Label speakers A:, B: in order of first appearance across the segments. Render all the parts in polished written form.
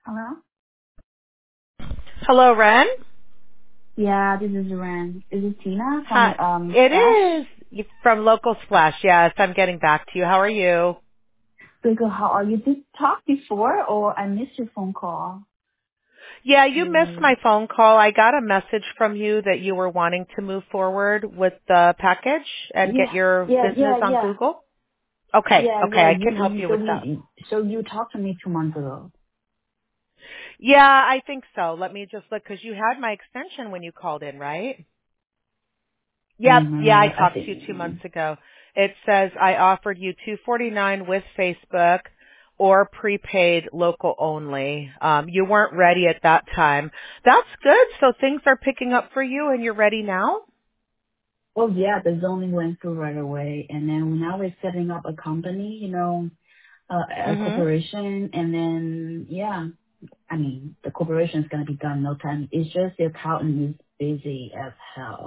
A: Hello?
B: Hello, Ren.
A: Yeah, this is Ren. Is it Tina from
B: Hi. It
A: Splash?
B: is from Local Splash. Yes, I'm getting back to you. How are you?
A: Good, good. How are you? Did talk before or I missed your phone call?
B: Yeah, you missed
A: Mm.
B: my phone call. I got a message from you that you were wanting to move forward with the package and get
A: Yeah,
B: your
A: yeah,
B: business
A: yeah,
B: on
A: yeah.
B: Google. Okay,
A: Yeah,
B: okay,
A: yeah.
B: I can help you with that.
A: So you talked to me 2 months ago.
B: Yeah, I think so. Let me just look because you had my extension when you called in, right? Yep. Yeah, I
A: I
B: talked to you 2 months
A: think.
B: ago. It says I offered you $249 with Facebook or prepaid local only. You weren't ready at that time. That's good. So things are picking up for you and you're ready now?
A: Well, yeah, the zoning went through right away. And then now we're setting up a company, a
B: Mhm.
A: corporation. And then, yeah, I mean, the corporation is going to be done no time. It's just the accountant is busy as hell.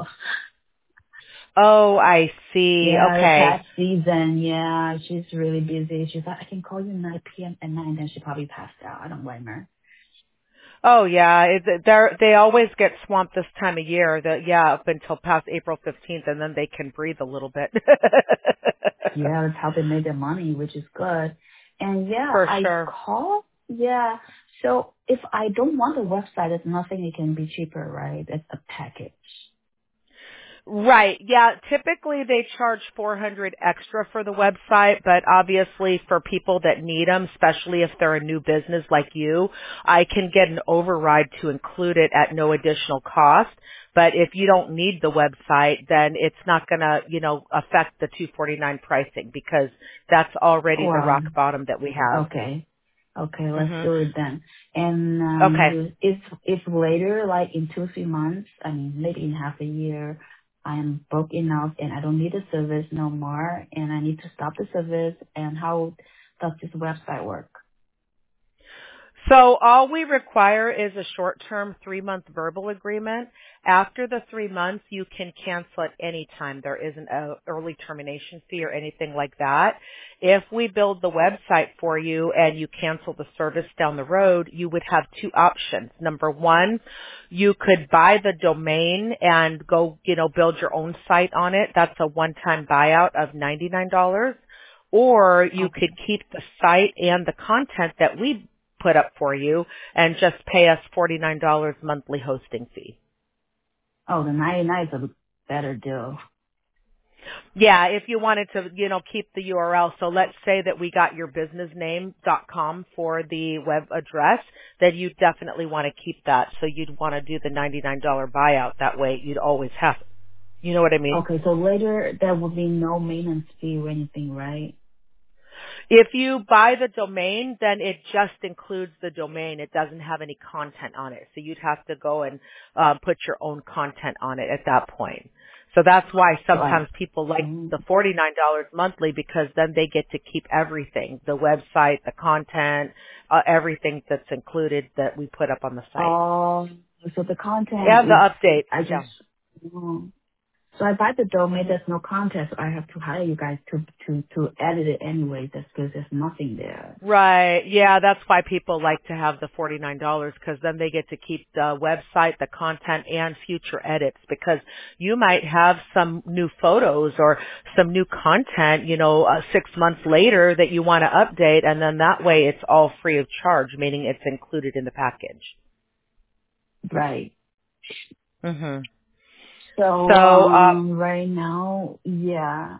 B: Oh, I see.
A: Yeah, the
B: Okay.
A: tax season. Yeah, she's really busy. She's like, I can call you 9 p.m. at night. Then she probably passed out. I don't blame her.
B: Oh yeah, they always get swamped this time of year. Yeah, up until past April 15th and then they can breathe a little bit.
A: Yeah, that's how they make their money, which is good. And yeah,
B: For
A: I
B: sure.
A: call. Yeah. So if I don't want the website, there's nothing. It can be cheaper, right? It's a package.
B: Right. Yeah. Typically they charge 400 extra for the website, but obviously for people that need them, especially if they're a new business like you, I can get an override to include it at no additional cost. But if you don't need the website, then it's not going to, affect the 249 pricing because that's already the
A: Well,
B: rock bottom that we have.
A: okay. Okay, let's
B: Mhm.
A: do it then. And
B: Okay.
A: if later, like in 2 3 months, I mean maybe in half a year, I am broke enough and I don't need the service no more, and I need to stop the service. And how does this website work?
B: So all we require is a short-term 3-month verbal agreement. After the 3 months, you can cancel at any time. There isn't an early termination fee or anything like that. If we build the website for you and you cancel the service down the road, you would have two options. Number one, you could buy the domain and go, build your own site on it. That's a one-time buyout of $99. Or you
A: Okay.
B: could keep the site and the content that we put up for you and just pay us $49 monthly hosting fee.
A: Oh, the 99 is a better deal.
B: Yeah, if you wanted to, keep the URL. So let's say that we got your businessname.com for the web address, then you definitely want to keep that. So you'd want to do the $99 buyout. That way you'd always have, you know what I mean?
A: Okay, so later there will be no maintenance fee or anything, right?
B: If you buy the domain, then it just includes the domain. It doesn't have any content on it. So you'd have to go and put your own content on it at that point. So that's why
A: So I.
B: sometimes people like
A: Mm.
B: the $49 monthly because then they get to keep everything, the website, the content, everything that's included that we put up on the site.
A: Oh, so the content
B: And the
A: is,
B: updates,
A: I
B: yeah.
A: just, mm. So I buy the domain, there's no content, so I have to hire you guys to edit it anyway, that's because there's nothing there.
B: Right. Yeah, that's why people like to have the $49 because then they get to keep the website, the content, and future edits because you might have some new photos or some new content, 6 months later that you want to update and then that way it's all free of charge, meaning it's included in the package.
A: Right.
B: Mhm.
A: So,
B: So,
A: right now, yeah.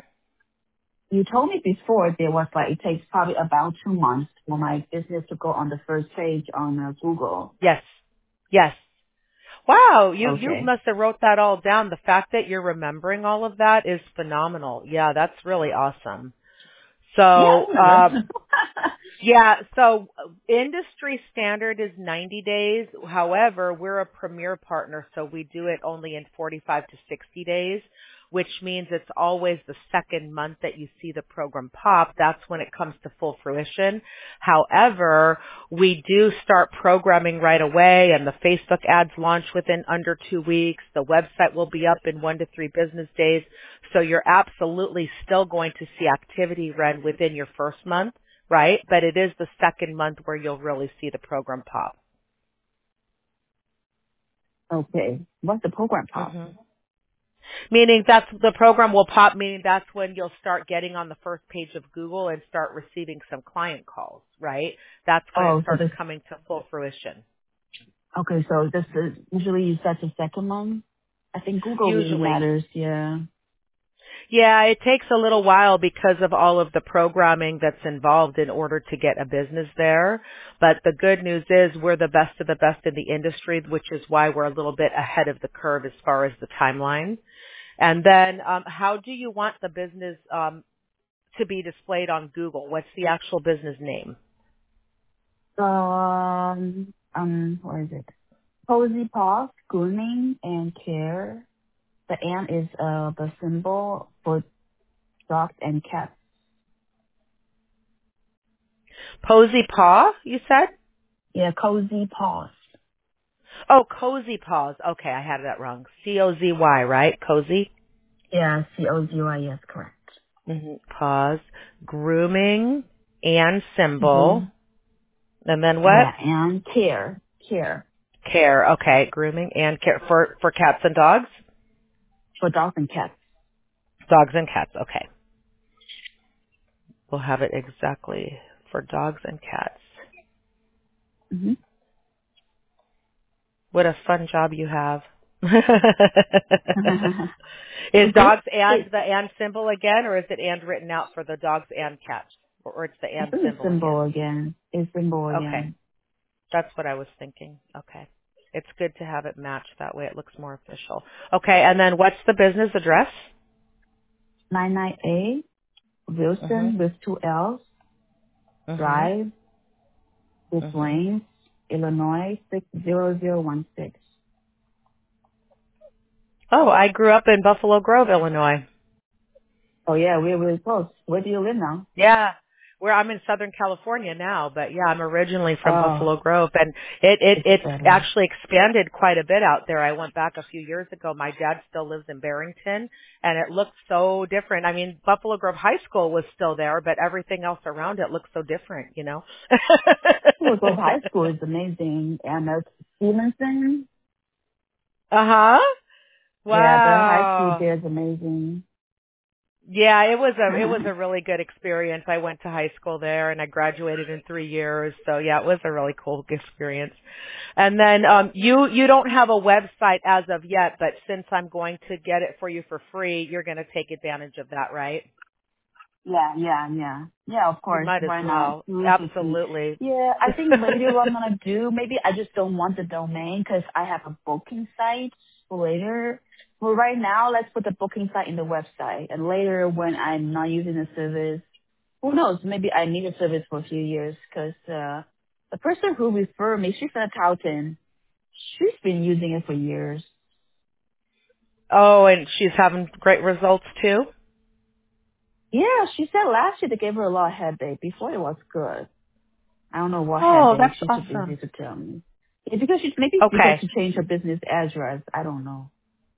A: You told me before there was like, it takes probably about 2 months for my business to go on the first page on Google.
B: yes. Yes. Wow, you
A: Okay.
B: must have wrote that all down. The fact that you're remembering all of that is phenomenal. Yeah, that's really awesome.
A: Yeah, I
B: So,
A: remember.
B: yeah, so industry standard is 90 days. However, we're a premier partner, so we do it only in 45 to 60 days, which means it's always the second month that you see the program pop. That's when it comes to full fruition. However, we do start programming right away and the Facebook ads launch within under 2 weeks. The website will be up in 1 to 3 business days. So you're absolutely still going to see activity run within your first month right? But it is the second month where you'll really see the program pop.
A: Okay. What's the program pop?
B: hmm Meaning that's the program will pop, meaning that's when you'll start getting on the first page of Google and start receiving some client calls, right? That's when it
A: Oh, so
B: starts
A: this,
B: coming to full fruition.
A: okay, so this is usually you set the second month. I think Google really
B: Usually.
A: matters, yeah.
B: Yeah, it takes a little while because of all of the programming that's involved in order to get a business there. But the good news is we're the best of the best in the industry, which is why we're a little bit ahead of the curve as far as the timeline. And then how do you want the business to be displayed on Google? What's the actual business name?
A: What is it? Cozy Paws, grooming and care. The and is the symbol for dogs and cats.
B: Posy Paw, you said?
A: Yeah, Cozy Paws.
B: Oh, Cozy Paws. Okay, I had that wrong. C-O-Z-Y, right? Cozy?
A: Yeah, COZY, yes, correct.
B: Paws. Grooming and
A: Mm-hmm.
B: symbol. And then what?
A: Yeah, and care. Care.
B: Care. Okay. Grooming and care for cats and dogs?
A: For dogs and cats.
B: Dogs and cats. Okay. We'll have it exactly for dogs and cats.
A: Mm-hmm.
B: What a fun job you have. Is
A: Is this,
B: dogs and
A: it,
B: the and symbol again, or is it and written out for the dogs and cats? Or it's the
A: I
B: and
A: think it's
B: symbol
A: symbol
B: again?
A: again. It's symbol
B: Okay.
A: again.
B: That's what I was thinking. Okay. It's good to have it matched that way. It looks more official. Okay. And then what's the business address?
A: 99A,
B: Mhm.
A: Wilson with two L's,
B: Mhm.
A: Drive, Des
B: Mhm.
A: Plaines, Illinois, 60016.
B: Oh, I grew up in Buffalo Grove, Illinois.
A: Oh yeah, we're really close. Where do you live now?
B: Yeah. Where I'm in Southern California now, but yeah, I'm originally from
A: Oh,
B: Buffalo Grove and it's
A: it's better.
B: actually expanded quite a bit out there. I went back a few years ago. My dad still lives in Barrington and it looks so different. I mean, Buffalo Grove High School was still there, but everything else around it looks so different, you know?
A: Buffalo High School is amazing. And Stevenson,
B: Uh-huh.
A: yeah, the high school
B: Wow.
A: there is amazing.
B: Yeah, it was a really good experience. I went to high school there and I graduated in 3 years. So yeah, it was a really cool experience. And then you don't have a website as of yet, but since I'm going to get it for you for free, you're going to take advantage of that, right?
A: Yeah, of
B: You
A: course.
B: might as
A: Why not?
B: well.
A: Absolutely free.
B: Absolutely.
A: Yeah, I think later what I'm gonna do, maybe I just don't want the domain because I have a booking site for later. Well, right now, let's put the booking site in the website, and later when I'm not using the service, who knows? Maybe I need a service for a few years because the person who referred me, she's an accountant. She's been using it for years.
B: Oh, and she's having great results too?
A: Yeah, she said last year they gave her a lot of headache. Before it was good. I don't know what
B: Oh,
A: headache.
B: that's
A: She's too busy
B: awesome.
A: to tell me. It's because maybe it's because
B: Okay.
A: she changed her business address. I don't know.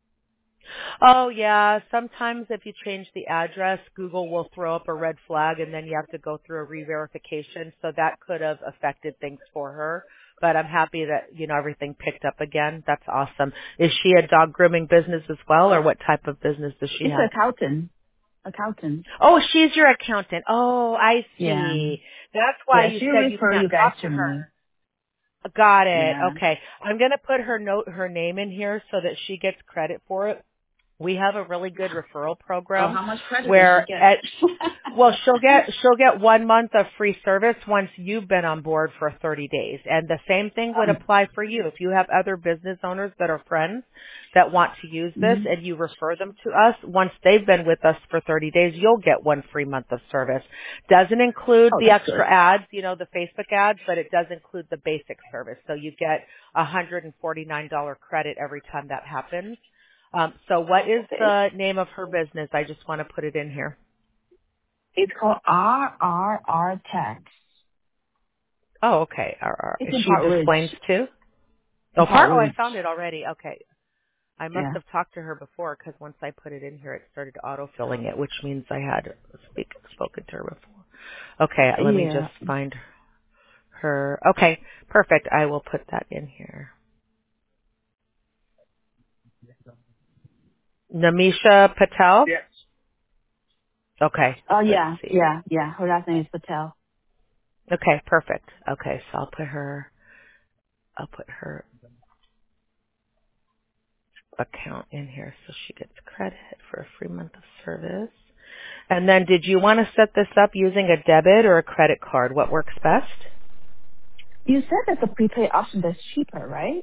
B: Oh yeah, sometimes if you change the address, Google will throw up a red flag and then you have to go through a re-verification. So that could have affected things for her. But I'm happy that, everything picked up again. That's awesome. Is she a dog grooming business as well or what type of business does she
A: It's an
B: have?
A: accountant. Accountant.
B: Oh, she's your accountant. Oh, I
A: Yeah.
B: see. That's why
A: Yeah,
B: you
A: she
B: said you
A: refer
B: can't
A: you guys
B: talk to
A: to
B: her.
A: me.
B: Got it.
A: Yeah.
B: Okay. I'm going to put her name in here so that she gets credit for it. We have a really good referral
A: Oh,
B: program
A: how much credit does she
B: where
A: get?
B: well, she'll get 1 month of free service once you've been on board for 30 days. And the same thing would
A: um,
B: apply for you. If you have other business owners that are friends that want to use this
A: mhm.
B: and you refer them to us, once they've been with us for 30 days, you'll get 1 free month of service. Doesn't include
A: Oh,
B: the
A: that's good.
B: extra ads, the Facebook ads, but it does include the basic service. So you get $149 credit every time that happens. So what is
A: Okay.
B: the name of her business? I just want to put it in here.
A: It's called RRR Tax.
B: Oh, okay. RR.
A: It's
B: Is
A: in
B: she
A: Park Ridge.
B: Displays too?
A: In
B: Oh,
A: Park
B: I
A: Ridge.
B: found it already. Okay. I must
A: Yeah.
B: have talked to her before because once I put it in here, it started auto-filling it, which means I had spoken to her before. Okay, let me just
A: Yeah.
B: find her. Okay, perfect. I will put that in here. Namisha Patel?
C: Yes.
B: Okay,
A: Oh
B: let's
A: yeah,
B: see.
A: yeah, yeah. Her last name is Patel.
B: Okay, perfect. Okay, so I'll put her account in here so she gets credit for a free month of service. And then did you want to set this up using a debit or a credit card? What works best?
A: You said there's a prepaid option that's cheaper, right?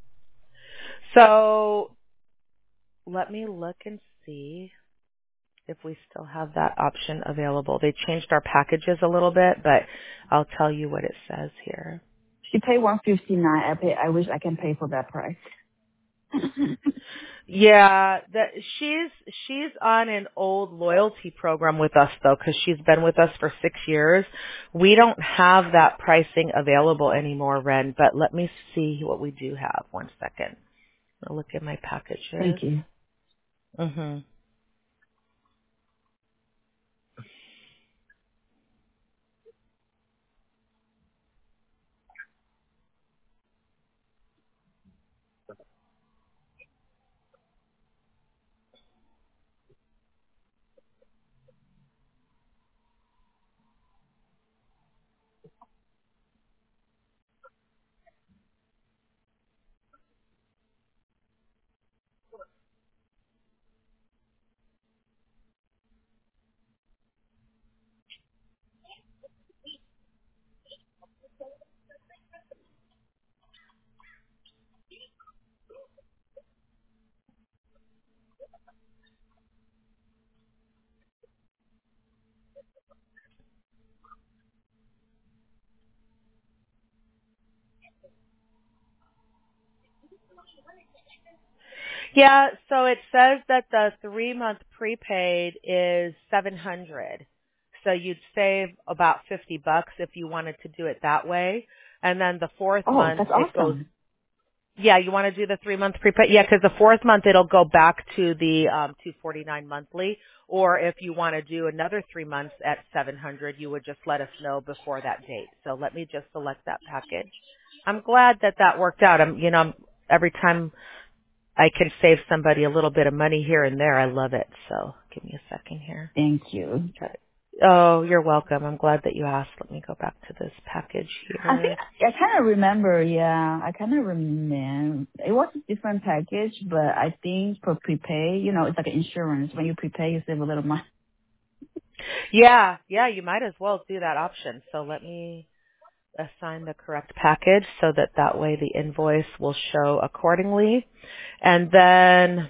B: So let me look and see if we still have that option available. They changed our packages a little bit, but I'll tell you what it says here.
A: She paid 159. I wish I can pay for that price.
B: Yeah, she's on an old loyalty program with us though, because she's been with us for 6 years. We don't have that pricing available anymore, Ren. But let me see what we do have. One second. I'll look at my packages.
A: Thank you.
B: Mhm. Yeah, so it says that the 3 month prepaid is 700. So you'd save about $50 if you wanted to do it that way. And then the fourth
A: Oh,
B: month,
A: that's
B: it goes,
A: awesome.
B: yeah, you want to do the 3 month prepaid? Yeah, because the fourth month it'll go back to the 249 monthly. Or if you want to do another 3 months at 700, you would just let us know before that date. So let me just select that package. I'm glad that that worked out. Every time I can save somebody a little bit of money here and there. I love it. So give me a second here.
A: Thank you.
B: Okay. Oh, you're welcome. I'm glad that you asked. Let me go back to this package
A: I think
B: here.
A: I kind of remember. Yeah, I kind of remember. It was a different package, but I think for prepay, it's like insurance. When you prepay, you save a little money.
B: Yeah, you might as well do that option. So let me assign the correct package so that that way the invoice will show accordingly. And then,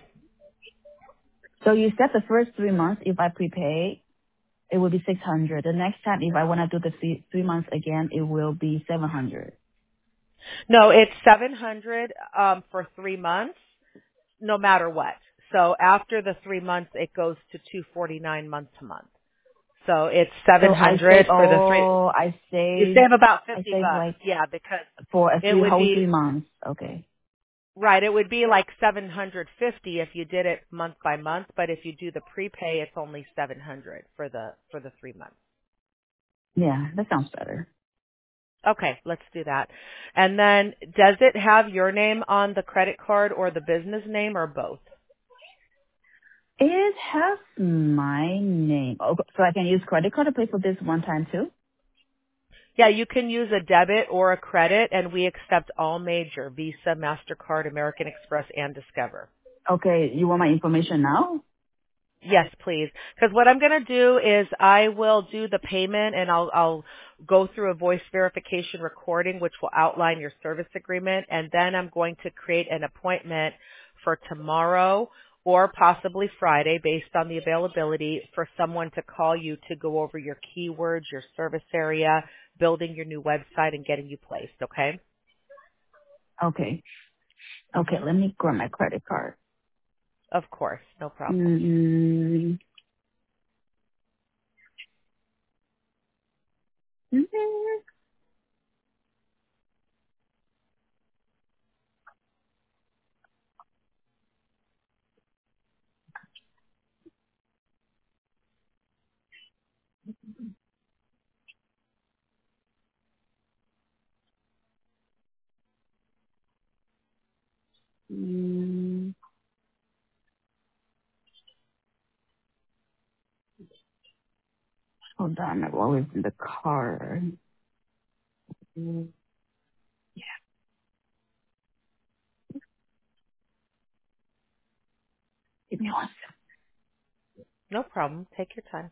A: So you said the first 3 months, if I prepay, it will be 600. The next time, if I want to do the 3 months again, it will be 700.
B: no, it's 700 for 3 months, no matter what. So after the 3 months, it goes to 249 month to month. So it's
A: So I save.
B: 700 for the three.
A: Oh,
B: You save about
A: I
B: 50
A: save
B: bucks.
A: like
B: Yeah, because
A: for a
B: it
A: three
B: would
A: whole
B: be
A: 3 months. Okay.
B: right. It would be like 750 if you did it month by month, but if you do the prepay, it's only 700 for the 3 months.
A: Yeah, that sounds better.
B: Okay, let's do that. And then, does it have your name on the credit card or the business name or both?
A: It has my name. Oh, so I can use credit card to pay for this one time too?
B: Yeah, you can use a debit or a credit, and we accept all major Visa, Mastercard, American Express, and Discover.
A: Okay, you want my information now?
B: Yes, please. Because what I'm going to do is I will do the payment and I'll go through a voice verification recording which will outline your service agreement, and then I'm going to create an appointment for tomorrow or possibly Friday based on the availability for someone to call you to go over your keywords, your service area, building your new website and getting you placed, okay?
A: Okay. Okay,
B: Mhm.
A: let me grab my credit card.
B: Of course, no problem.
A: Mm-hmm. Hold on, I'm always in the car. Mm, Give me one
B: No problem. Take your time.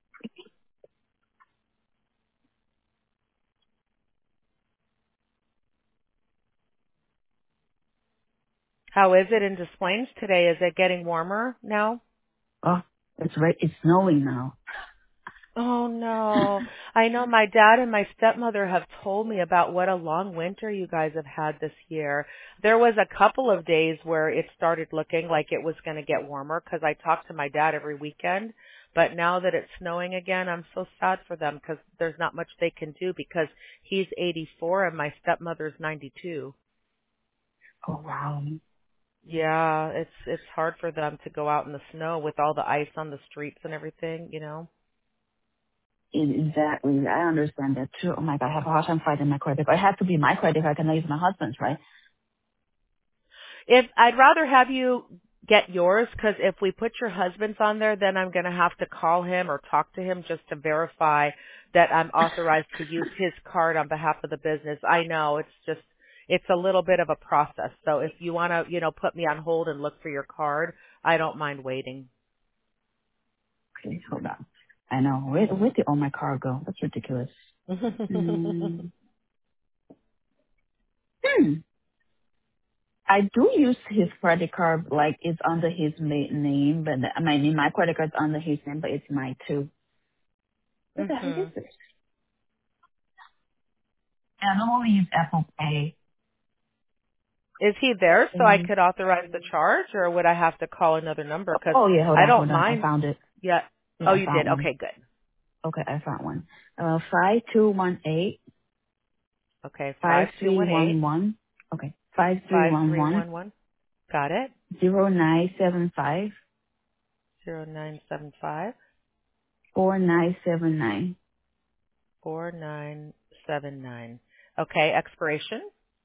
B: How is it in Des Plaines today? Is it getting warmer now?
A: second. Oh, it's right. It's snowing now.
B: Oh no. I know my dad and my stepmother have told me about what a long winter you guys have had this year. There was a couple of days where it started looking like it was going to get warmer because I talk to my dad every weekend. But now that it's snowing again, I'm so sad for them because there's not much they can do because he's 84 and my stepmother's 92.
A: Oh wow.
B: Yeah, it's hard for them to go out in the snow with all the ice on the streets and everything, you know.
A: Exactly. I understand that too. Oh my god, I have a hard time finding my credit card. It has to be my credit card. I cannot use my husband's, right?
B: If I'd rather have you get yours, because if we put your husband's on there, then I'm going to have to call him or talk to him just to verify that I'm authorized to use his card on behalf of the business. I know it's a little bit of a process. So if you want to, put me on hold and look for your card, I don't mind waiting.
A: Okay, hold on. I know. Where did all my car go? That's ridiculous. Mm. Hmm. I do use his credit card, like it's under his name, but my credit card's under his name, but it's mine too. What the heck is
B: Mhm.
A: this? I normally use Apple Pay.
B: Is he there so I
A: Mm.
B: could authorize the charge, or would I have to call another number? Because
A: Oh yeah,
B: I don't
A: hold on. I
B: mind.
A: found it.
B: Yeah.
A: Yeah,
B: Oh,
A: I
B: you
A: found
B: did.
A: one.
B: Okay, good.
A: Okay, I found one. 5218
B: Okay,
A: five
B: five two
A: three
B: one
A: one
B: eight
A: one. Okay, five three
B: five
A: one
B: three
A: one
B: one one. Got it.
A: 0975
B: 0975
A: 4979.
B: 4979. Okay, expiration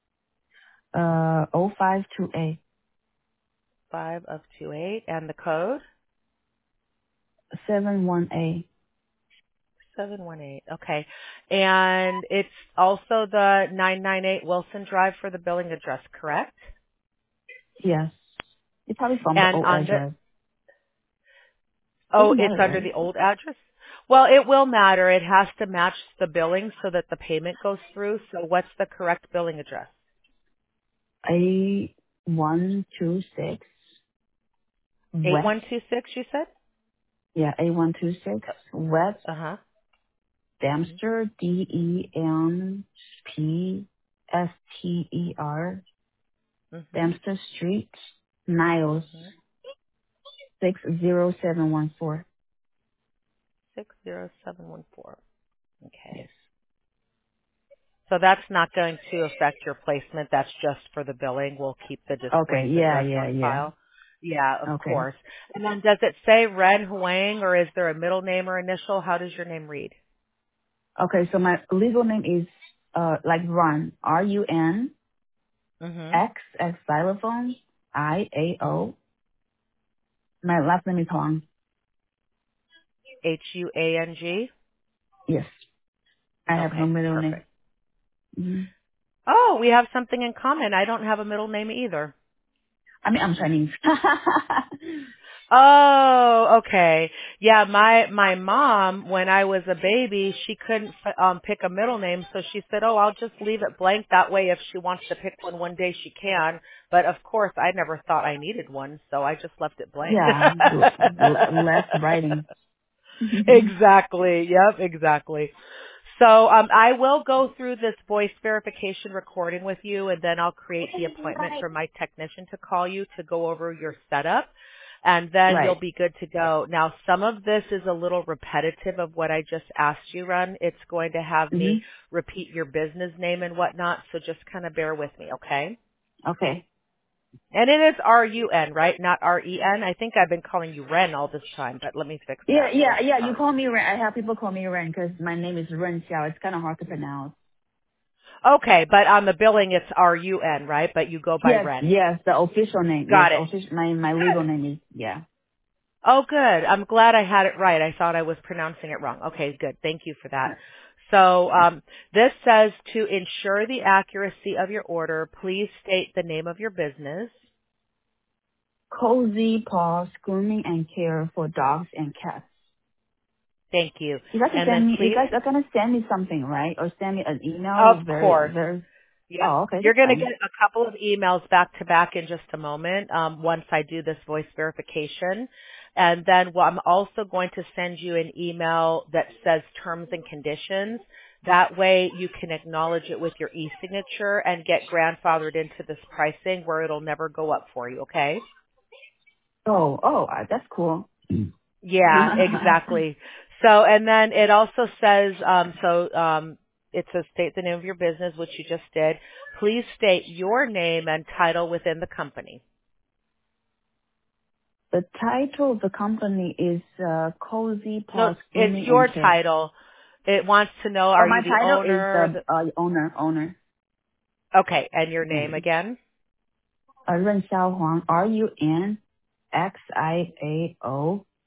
A: 0528
B: 5 of 28 and the code
A: 718.
B: 718. Okay. And it's also the 998 Wilson Drive for the billing address, correct?
A: Yes. It's probably from the
B: And
A: old
B: on the
A: address.
B: Oh,
A: Doesn't
B: it's
A: matter,
B: under
A: right?
B: the old address? Well, it will matter. It has to match the billing so that the payment goes through. So what's the correct billing address?
A: A126 West.
B: 8126, you said?
A: Yeah, A126 West
B: Uh-huh.
A: Dempster, Dempster,
B: Mhm.
A: Dempster Street, Niles,
B: Mhm.
A: 60714.
B: 60714. Okay.
A: Yes.
B: So that's not going to affect your placement. That's just for the billing. We'll keep the Des
A: Okay.
B: Plaines
A: Yeah,
B: address
A: yeah,
B: on
A: yeah.
B: file. Yeah, of
A: Okay.
B: course. And then does it say Ren Huang or is there a middle name or initial? How does your name read?
A: Okay, so my legal name is like Run, RUN,
B: Mhm.
A: X as xylophone,
B: Mhm.
A: IAO. My last name is Huang.
B: HUANG?
A: Yes. I have no
B: Okay,
A: middle name.
B: perfect.
A: Hmm.
B: Oh, we have something in common. I don't have a middle name either.
A: I mean, I'm Chinese.
B: Oh, okay. Yeah, my mom, when I was a baby, she couldn't pick a middle name, so she said, "Oh, I'll just leave it blank. That way, if she wants to pick one day, she can." But of course, I never thought I needed one, so I just left it blank.
A: Yeah, less writing.
B: Exactly. Yep, exactly. So I will go through this voice verification recording with you, and then I'll create the appointment for my technician to call you to go over your setup, and then you'll
A: Right.
B: be good to go. Now, some of this is a little repetitive of what I just asked you, Ron. It's going to have
A: Hmm.
B: me repeat your business name and whatnot, so just kind of bear with me, okay?
A: Okay.
B: And it is R-U-N, right? Not R-E-N. I think I've been calling you Ren all this time, but let me fix
A: Yeah,
B: that.
A: yeah, yeah. You
B: R.
A: call me Ren. I have people call me Ren because my name is Ren Xiao. It's kind of hard to pronounce.
B: Okay, but on the billing it's R-U-N, right? But you go by
A: Yes,
B: Ren.
A: yes. The official name. Yes,
B: Got it.
A: official. My legal name is yeah.
B: Oh, good. I'm glad I had it right. I thought I was pronouncing it wrong. Okay, good. Thank you for that. So this says to ensure the accuracy of your order, please state the name of your business.
A: Cozy Paws Grooming and Care for Dogs and Cats.
B: Thank you.
A: You guys
B: And then
A: you
B: please,
A: guys are gonna send me something, right? Or send me an
B: of
A: email
B: course,
A: very.
B: yep.
A: Oh, okay,
B: You're
A: that's
B: going to get
A: fine.
B: a couple of emails back to back in just a moment once I do this voice verification. And then I'm also going to send you an email that says terms and conditions. That way you can acknowledge it with your e-signature and get grandfathered into this pricing where it'll never go up for you, okay?
A: That's cool.
B: Yeah, exactly. So, and then it also says, it says state the name of your business, which you just did. Please state your name and title within the company.
A: The title of the company is Cozy
B: No,
A: Paws
B: it's
A: Grooming
B: your
A: and Care.
B: title. It wants to know,
A: Oh,
B: are
A: my
B: you the
A: title is
B: owner?
A: the owner.
B: Okay, and your name again?
A: 任肖黄, RunXiaoHuang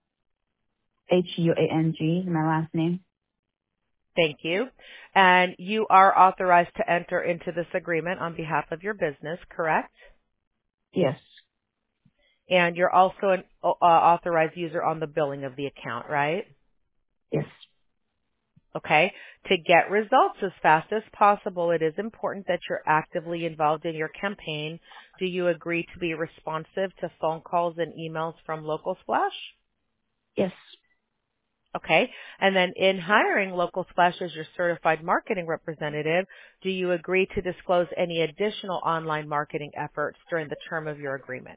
A: is my last name.
B: Thank you. And you are authorized to enter into this agreement on behalf of your business, correct?
A: Yes,
B: And you're also an authorized user on the billing of the account, right?
A: yes,
B: Okay. To get results as fast as possible, it is important that you're actively involved in your campaign. Do you agree to be responsive to phone calls and emails from Local Splash?
A: yes,
B: Okay. And then in hiring Local Splash as your certified marketing representative, do you agree to disclose any additional online marketing efforts during the term of your agreement?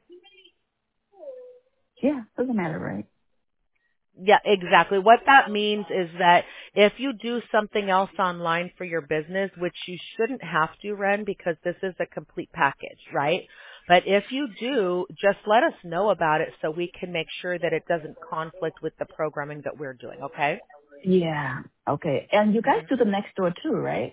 A: yeah, doesn't matter, right?
B: Yeah, exactly. What that means is that if you do something else online for your business, which you shouldn't have to, Ren, because this is a complete package, right? But if you do, just let us know about it so we can make sure that it doesn't conflict with the programming that we're doing, okay?
A: Yeah, okay. And you guys
B: hmm
A: do the next door too, right?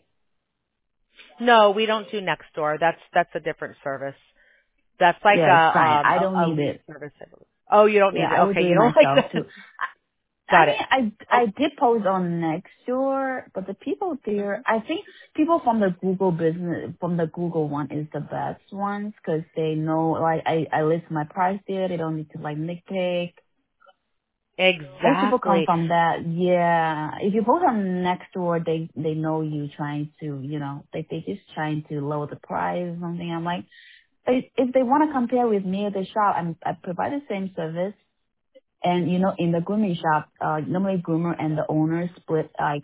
B: No, we don't do Nextdoor. That's a different service. That's like
A: Yeah, it's fine. I don't
B: a
A: need
B: lead
A: it.
B: service, I believe. Oh, you don't
A: Yeah,
B: need it.
A: I will
B: Okay,
A: do
B: you
A: it
B: don't like
A: myself
B: that.
A: too. I
B: Got it.
A: mean,
B: Oh,
A: I did post on Nextdoor, but the people there, I think people from the Google business, from the Google one is the best ones because they know, like, I list my price there. They don't need to, like, nitpick. Most people come
B: exactly.
A: from that. Yeah. If you post on Nextdoor, they know you trying to, they just trying to lower the price or something. I'm like, if they want to compare with me at the shop, I provide the same service. And in the grooming shop, normally groomer and the owner split like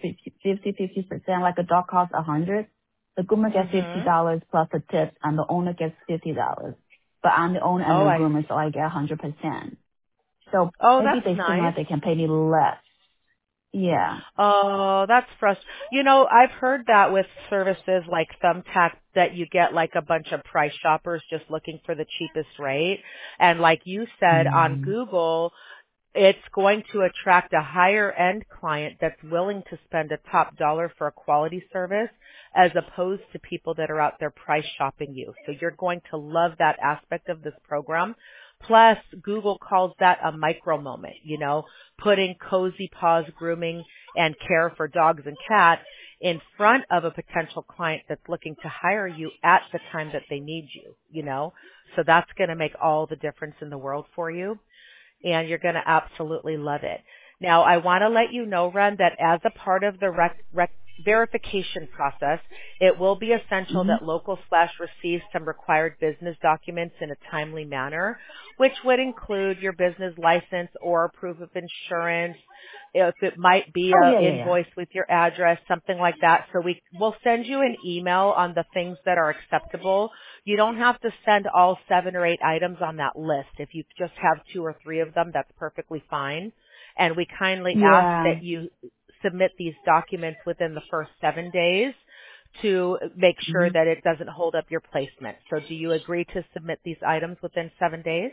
A: 50%. Like a dog costs 100, the groomer gets
B: Mhm.
A: $50 plus the tips, and the owner gets $50. But I'm the owner and
B: Oh,
A: the
B: I
A: groomer,
B: see.
A: so I get 100%. So
B: Oh,
A: maybe
B: that's
A: they seem
B: nice.
A: like they can pay me less. Yeah.
B: Oh, that's frustrating. I've heard that with services like Thumbtack that you get like a bunch of price shoppers just looking for the cheapest rate. And like you said on
A: Mm.
B: Google, it's going to attract a higher end client that's willing to spend a top dollar for a quality service as opposed to people that are out there price shopping you. So you're going to love that aspect of this program. Plus, Google calls that a micro moment, putting Cozy Paws grooming and care for dogs and cats in front of a potential client that's looking to hire you at the time that they need you. So that's going to make all the difference in the world for you, and you're going to absolutely love it. Now, I want to let you know, Ren, that as a part of the verification process, it will be essential
A: Mhm.
B: that Local Splash receives some required business documents in a timely manner, which would include your business license or proof of insurance. If it might be
A: Oh,
B: a
A: yeah, yeah, yeah.
B: invoice with your address, something like that. So we'll send you an email on the things that are acceptable. You don't have to send all 7 or 8 items on that list. If you just have 2 or 3 of them, that's perfectly fine. And we kindly ask
A: Yeah.
B: that you submit these documents within the first 7 days to make sure
A: Mhm.
B: that it doesn't hold up your placement. So do you agree to submit these items within 7 days?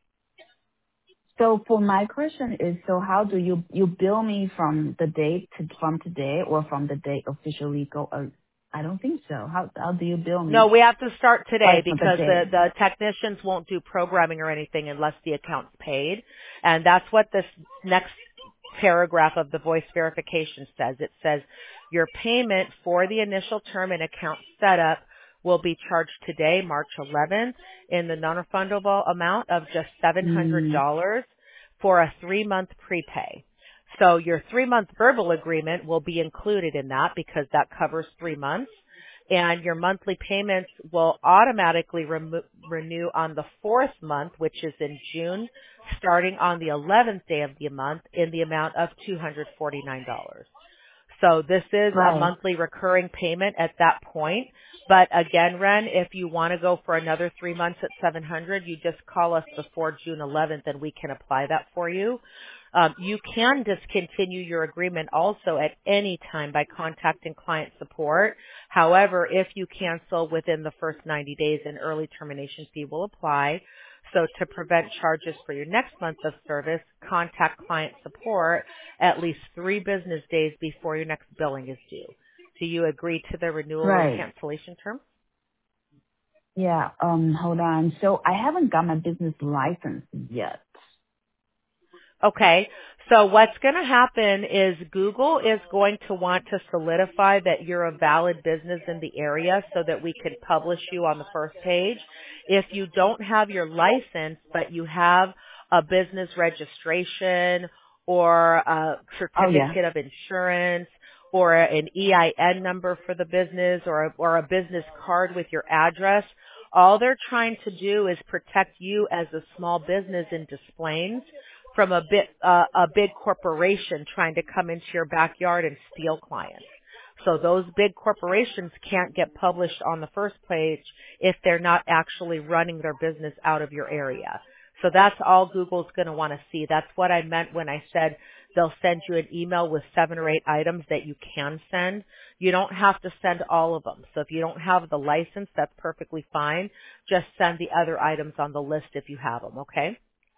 A: So for my question is, so how do you bill me from the date from today or from the date officially go? I don't think so. How do you bill
B: No,
A: me?
B: we have to start today
A: Like for the
B: because
A: day?
B: the technicians won't do programming or anything unless the account's paid. And that's what this next paragraph of the voice verification says. It says your payment for the initial term and account setup will be charged today, March 11th, in the non-refundable amount of just
A: Mm,
B: $700 for a 3-month prepay. So your 3-month verbal agreement will be included in that because that covers 3 months. And your monthly payments will automatically renew on the 4th month, which is in June, starting on the 11th day of the month in the amount of $249. So this is a
A: right.
B: monthly recurring payment at that point. But again, Ren, if you want to go for another 3 months at 700, you just call us before June 11th and we can apply that for you. You can discontinue your agreement also at any time by contacting client support. However, if you cancel within the first 90 days, an early termination fee will apply. So to prevent charges for your next month of service, contact client support at least 3 business days before your next billing is due. Do you agree to the renewal or
A: Right.
B: cancellation term?
A: Yeah. Hold on. So I haven't got my business license yet.
B: Okay. So what's going to happen is Google is going to want to solidify that you're a valid business in the area so that we can publish you on the first page. If you don't have your license, but you have a business registration or a
A: Oh yeah.
B: certificate of insurance or an EIN number for the business or a business card with your address, all they're trying to do is protect you as a small business in Des Plaines from a big corporation trying to come into your backyard and steal clients. So those big corporations can't get published on the first page if they're not actually running their business out of your area. So that's all Google's going to want to see. That's what I meant when I said they'll send you an email with 7 or 8 items that you can send. You don't have to send all of them. So if you don't have the license, that's perfectly fine. Just send the other items on the list if you have them, okay?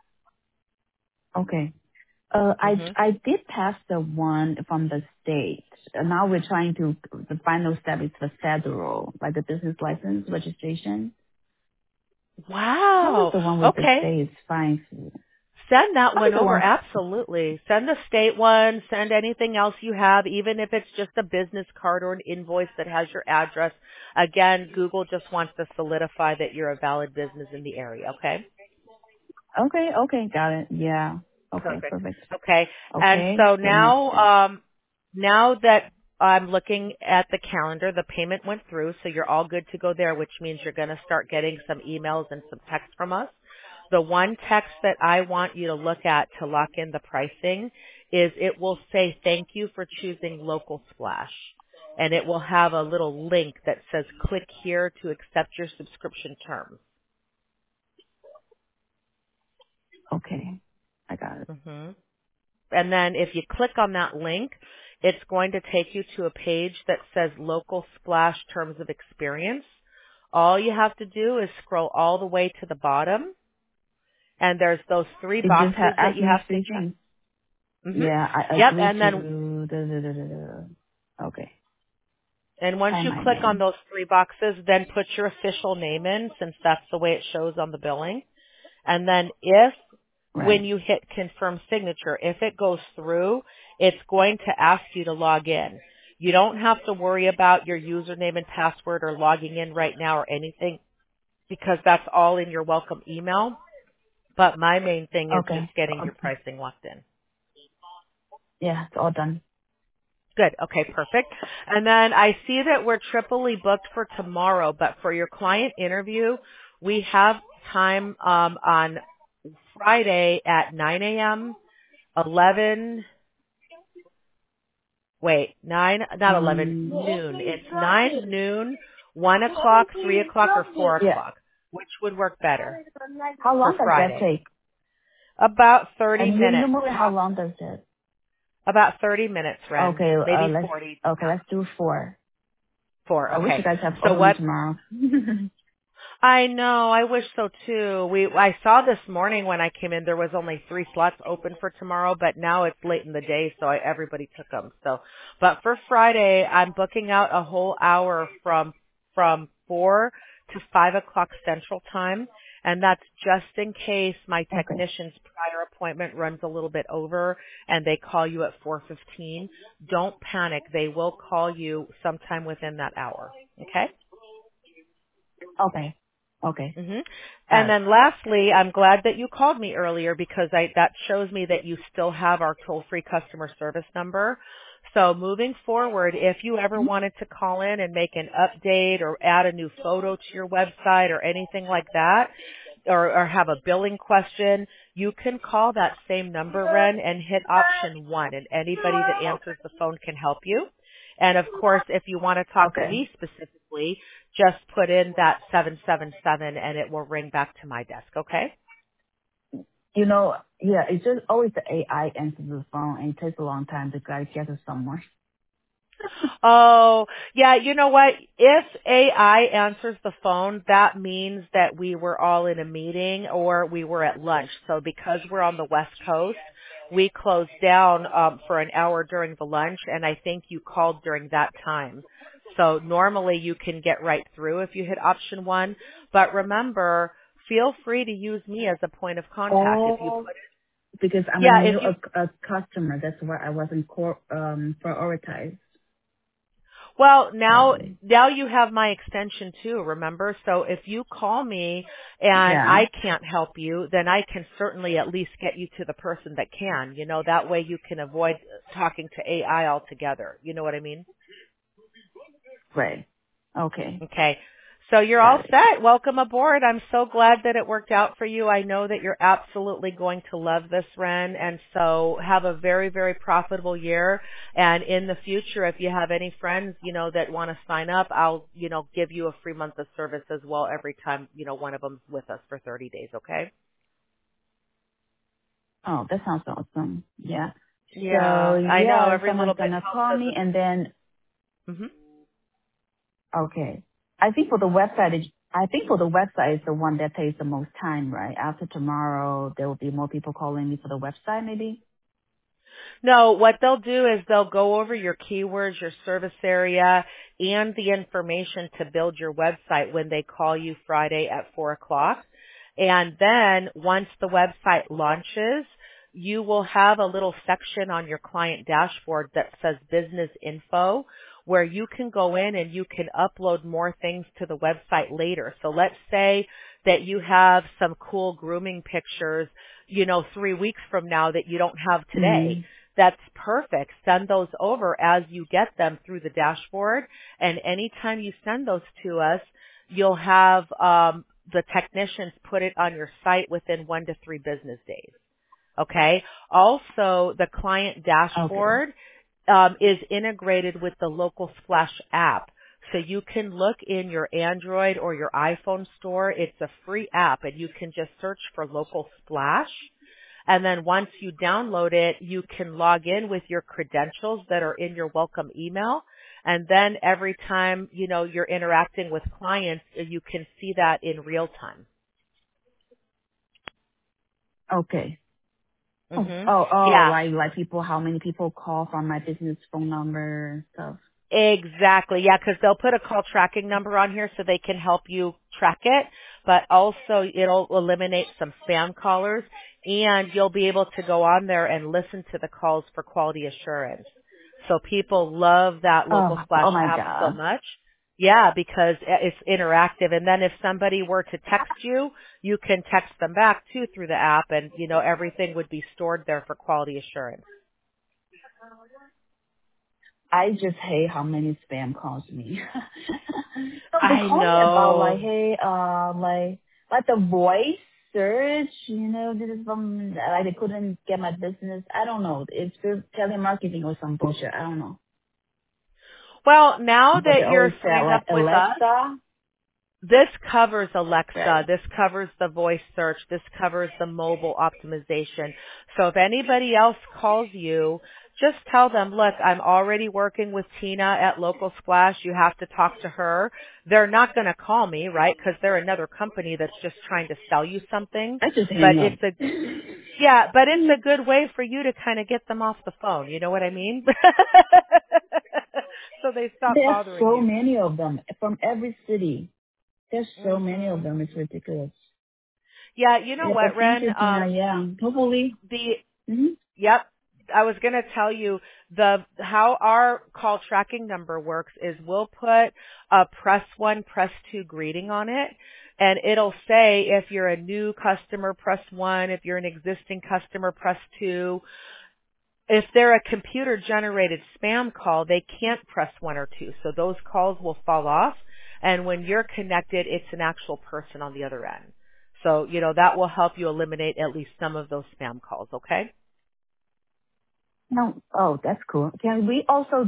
A: Okay.
B: Mhm.
A: I did pass the one from the state. Now we're trying to, the final step is the federal, like the business license registration. How does
B: Wow.
A: the one with the
B: Okay.
A: state is fine?
B: Send that
A: How does
B: one
A: the
B: over.
A: one,
B: Absolutely. Send the state one. Send anything else you have, even if it's just a business card or an invoice that has your address. Again, Google just wants to solidify that you're a valid business in the area. Okay.
A: okay, got it. Yeah. Okay,
B: Perfect.
A: perfect.
B: Okay. And
A: Okay,
B: so
A: the next step.
B: now that I'm looking at the calendar, the payment went through, so you're all good to go there, which means you're going to start getting some emails and some text from us. The one text that I want you to look at to lock in the pricing is it will say thank you for choosing Local Splash. And it will have a little link that says click here to accept your subscription terms.
A: Okay, I got it.
B: hmm And then if you click on that link, it's going to take you to a page that says Local Splash Terms of Experience. All you have to do is scroll all the way to the bottom, and there's those 3
A: It just
B: boxes that
A: asked
B: you
A: me
B: have to
A: three
B: check.
A: things.
B: hmm
A: Yeah, I
B: Yep,
A: agree
B: and then
A: to Okay.
B: once
A: Type
B: you
A: my
B: click on
A: name.
B: those 3 boxes, then put your official name in, since that's the way it shows on the billing. And then when
A: Right.
B: you hit confirm signature, if it goes through, it's going to ask you to log in. You don't have to worry about your username and password or logging in right now or anything because that's all in your welcome email. But my main thing is
A: Okay.
B: just getting your
A: Okay.
B: pricing locked in.
A: Yeah, it's all done.
B: Good. Okay, perfect. And then I see that we're triply booked for tomorrow, but for your client interview, we have time on Friday at 9 a.m., 11, wait, 9, not 11,
A: Mm,
B: noon. It's 9, noon, 1 o'clock, 3 o'clock, or 4
A: yeah.
B: o'clock. Which would work better
A: How
B: for
A: long does that
B: Friday?
A: take?
B: About 30
A: And
B: minutes.
A: normally how long does it?
B: About 30 minutes, Ren.
A: Okay,
B: Maybe 40
A: let's
B: max.
A: do 4.
B: 4,
A: I wish you
B: okay.
A: guys have
B: So
A: open
B: what
A: tomorrow.
B: I know. I wish so too. I saw this morning when I came in there was only 3 slots open for tomorrow, but now it's late in the day, so everybody took them. So, but for Friday, I'm booking out a whole hour from 4 to 5 o'clock Central Time, and that's just in case my
A: Okay.
B: technician's prior appointment runs a little bit over and they call you at 4:15. Don't panic. They will call you sometime within that hour. Okay?
A: Okay. Okay.
B: hmm
A: All
B: And
A: right.
B: then lastly, I'm glad that you called me earlier because that shows me that you still have our toll-free customer service number. So moving forward, if you ever
A: Mhm.
B: wanted to call in and make an update or add a new photo to your website or anything like that, or have a billing question, you can call that same number, Ren, and hit option 1, and anybody that answers the phone can help you. And of course, if you want to talk to
A: Okay.
B: me specifically, just put in that 777 and it will ring back to my desk, okay?
A: Yeah, it's just always the AI answers the phone, and it takes a long time to get to someone.
B: Oh, yeah, you know what? If AI answers the phone, that means that we were all in a meeting or we were at lunch. So because we're on the West Coast, we closed down for an hour during the lunch, and I think you called during that time. So normally you can get right through if you hit option 1. But remember, feel free to use me as a point of contact. If you
A: Oh, because I'm a
B: yeah,
A: new
B: if you
A: customer. That's why I wasn't prioritized.
B: Well, now
A: Probably.
B: now you have my extension too, remember? So if you call me and
A: Yeah.
B: I can't help you, then I can certainly at least get you to the person that can. You know, that way you can avoid talking to AI altogether. You know what I mean?
A: Right. Okay.
B: Okay. So you're all
A: Got it.
B: set. Welcome aboard. I'm so glad that it worked out for you. I know that you're absolutely going to love this, Ren. And so have a very, very profitable year. And in the future, if you have any friends, that want to sign up, I'll, give you a free month of service as well every time, one of them's with us for 30 days. Okay.
A: Oh, that sounds awesome. Yeah.
B: Yeah,
A: So
B: I know
A: yeah,
B: every little
A: someone's
B: bit
A: gonna
B: helps,
A: call me
B: doesn't
A: and then
B: it? Hmm.
A: okay. I think for the website is the one that takes the most time, right? After tomorrow, there will be more people calling me for the website, maybe.
B: No, what they'll do is they'll go over your keywords, your service area, and the information to build your website when they call you Friday at 4 o'clock. And then once the website launches, you will have a little section on your client dashboard that says business info where you can go in and you can upload more things to the website later. So let's say that you have some cool grooming pictures, 3 weeks from now that you don't have today.
A: Mm.
B: That's perfect. Send those over as you get them through the dashboard. And anytime you send those to us, you'll have the technicians put it on your site within 1 to 3 business days. Okay. Also, the client
A: Okay.
B: dashboard is integrated with the Local Splash app. So you can look in your Android or your iPhone store. It's a free app and you can just search for Local Splash. And then once you download it, you can log in with your credentials that are in your welcome email. And then every time, you're interacting with clients, you can see that in real time.
A: Okay. Oh,
B: Hmm.
A: oh, oh,
B: Yeah.
A: like people, how many people call from my business phone number and stuff.
B: Exactly. Yeah, because they'll put a call tracking number on here so they can help you track it, but also it'll eliminate some spam callers and you'll be able to go on there and listen to the calls for quality assurance. So people love that Local
A: Oh
B: Splash
A: my
B: app so
A: God.
B: much. Yeah, because it's interactive. And then if somebody were to text you, you can text them back too through the app and, everything would be stored there for quality assurance.
A: I just hate how many spam calls me. So they
B: I
A: call me about like,
B: know.
A: hey, like the voice search, this is from like they couldn't get my business. I don't know. It's for telemarketing or some bullshit. I don't know.
B: Well, now
A: But they
B: that you're
A: always say
B: signed
A: like
B: up with us,
A: Alexa.
B: this covers Alexa,
A: Right.
B: this covers the voice search, this covers the mobile optimization. So if anybody else calls you, just tell them, look, I'm already working with Tina at Local Splash. You have to talk to her. They're not going to call me, right? Because they're another company that's just trying to sell you something.
A: I just
B: But
A: hang up.
B: it's a good way for you to kind of get them off the phone. You know what I mean? So they stop
A: There's
B: bothering
A: so
B: you.
A: many of them from every city. There's so many of
B: Mhm.
A: them. It's ridiculous.
B: Yeah, you know
A: Yeah, but
B: what,
A: thank
B: Ren?
A: you, Tina. Yeah. Hopefully.
B: The
A: Hmm.
B: Yep. I was going to tell you how our call tracking number works is we'll put a press 1, press 2 greeting on it, and it'll say if you're a new customer, press 1, if you're an existing customer, press 2. If they're a computer generated spam call, they can't press 1 or 2. So those calls will fall off, and when you're connected, it's an actual person on the other end. So, that will help you eliminate at least some of those spam calls, okay?
A: No. Oh, that's cool. Can we also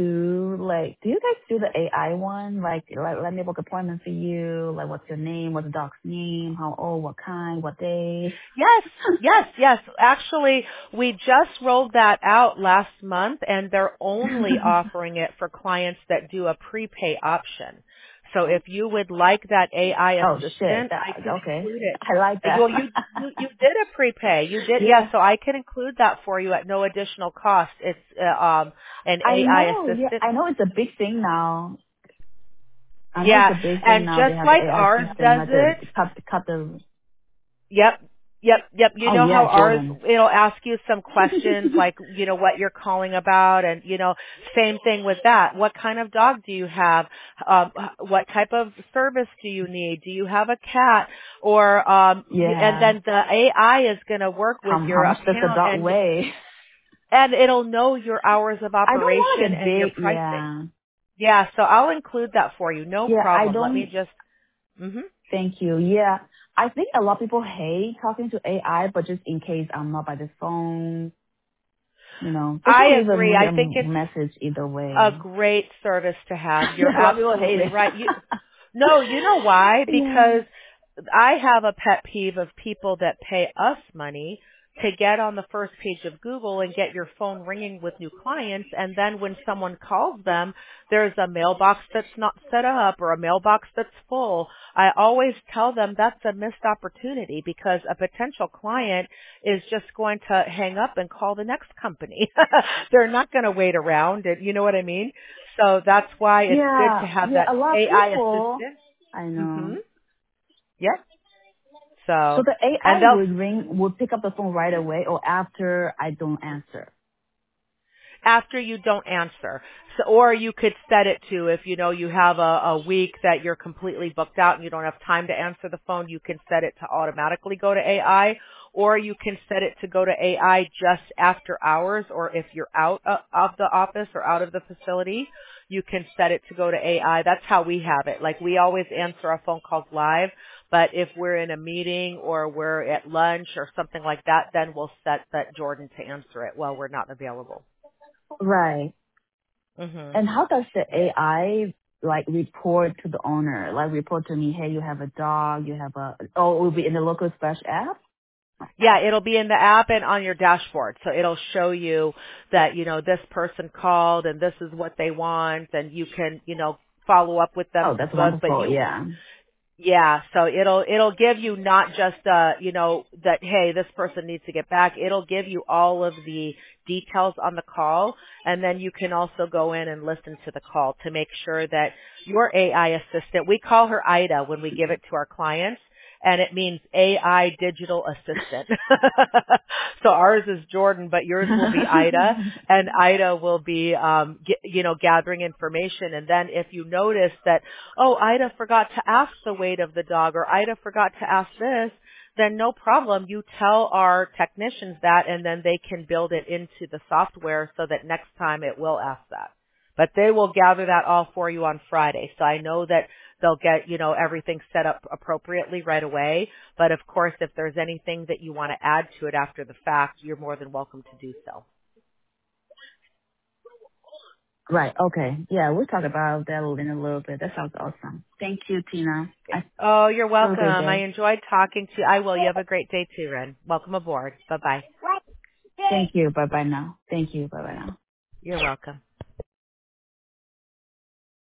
A: do you guys do the AI one? Like let me book appointment for you. Like, what's your name? What's the dog's name? How old? What kind? What day?
B: Yes, yes, yes. Actually, we just rolled that out last month, and they're only offering it for clients that do a prepay option. So if you would like that AI
A: Oh shit.
B: assistant, I can
A: Okay.
B: include it.
A: I like that.
B: Well, you did a prepay. You did,
A: Yeah.
B: yeah. So I can include that for you at no additional cost. It's an
A: I
B: AI
A: know. Yeah.
B: assistant.
A: I know it's a big thing now. I know it's
B: Yeah,
A: a big thing
B: and
A: now. They
B: just
A: have the
B: like
A: AI
B: ours
A: system,
B: does
A: like the
B: it,
A: cut the.
B: Yep. Yep. You
A: Oh
B: know
A: yeah,
B: how ours,
A: Jordan.
B: it'll ask you some questions like, what you're calling about and, same thing with that. What kind of dog do you have? What type of service do you need? Do you have a cat? Or, and
A: Yeah.
B: then the AI is going to work with
A: How
B: your
A: much does the
B: account
A: dog weigh?
B: and it'll know your hours of
A: I don't want
B: operation
A: like a
B: and your
A: big.
B: pricing.
A: Yeah.
B: Yeah. So I'll include that for you. No
A: Yeah. I
B: problem. Let me
A: don't.
B: just, mhm.
A: Thank you. Yeah. I think a lot of people hate talking to AI, but just in case I'm not by the phone, they
B: I
A: can leave
B: agree.
A: me
B: I
A: a
B: think it's
A: message either
B: a
A: way.
B: great service to have. You're
A: A lot of people hate
B: absolutely
A: it.
B: right. No, you know why?
A: Yeah.
B: Because I have a pet peeve of people that pay us money to get on the first page of Google and get your phone ringing with new clients, and then when someone calls them, there's a mailbox that's not set up or a mailbox that's full. I always tell them that's a missed opportunity because a potential client is just going to hang up and call the next company. They're not going to wait around. You know what I mean? So that's why it's good to
A: Yeah.
B: have
A: Yeah.
B: that
A: A lot of
B: AI
A: people.
B: assistant.
A: I
B: Mhm.
A: know.
B: Yep.
A: So
B: So,
A: the
B: and
A: AI
B: they'll
A: would pick up the phone right away or after I don't answer.
B: after you don't answer. So, or you could set it to if you have a week that you're completely booked out and you don't have time to answer the phone, you can set it to automatically go to AI, or you can set it to go to AI just after hours, or if you're out of the office or out of the facility, you can set it to go to AI. That's how we have it. Like we always answer our phone calls live, but if we're in a meeting or we're at lunch or something like that, then we'll set that Jordan to answer it while we're not available.
A: Right.
B: Mhm.
A: And how does the AI like report to the owner? Like report to me, hey, you have a dog, it will be in the local splash app?
B: Yeah, it'll be in the app and on your dashboard. So it'll show you that, this person called and this is what they want and you can, follow up with them.
A: Oh, that's
B: But
A: wonderful. Yeah.
B: yeah, so it'll give you not just that hey, this person needs to get back. It'll give you all of the details on the call, and then you can also go in and listen to the call to make sure that your AI assistant, we call her Ida when we give it to our clients, and it means AI digital assistant. So ours is Jordan, but yours will be Ida, and Ida will be gathering information, and then if you notice that, oh, Ida forgot to ask the weight of the dog, or Ida forgot to ask this, then no problem. You tell our technicians that, and then they can build it into the software so that next time it will ask that. But they will gather that all for you on Friday. So I know that they'll get, everything set up appropriately right away. But of course, if there's anything that you want to add to it after the fact, you're more than welcome to do so.
A: Right. Okay. Yeah, we'll talk about that in a little bit. That sounds awesome. Thank you, Tina.
B: Oh, you're
A: Have a
B: welcome.
A: great
B: I
A: day.
B: enjoyed talking to you. I will. You have a great day too, Ren. Welcome aboard. Bye-bye.
A: Thank you. Bye-bye now. Thank you. Bye-bye now.
B: You're welcome.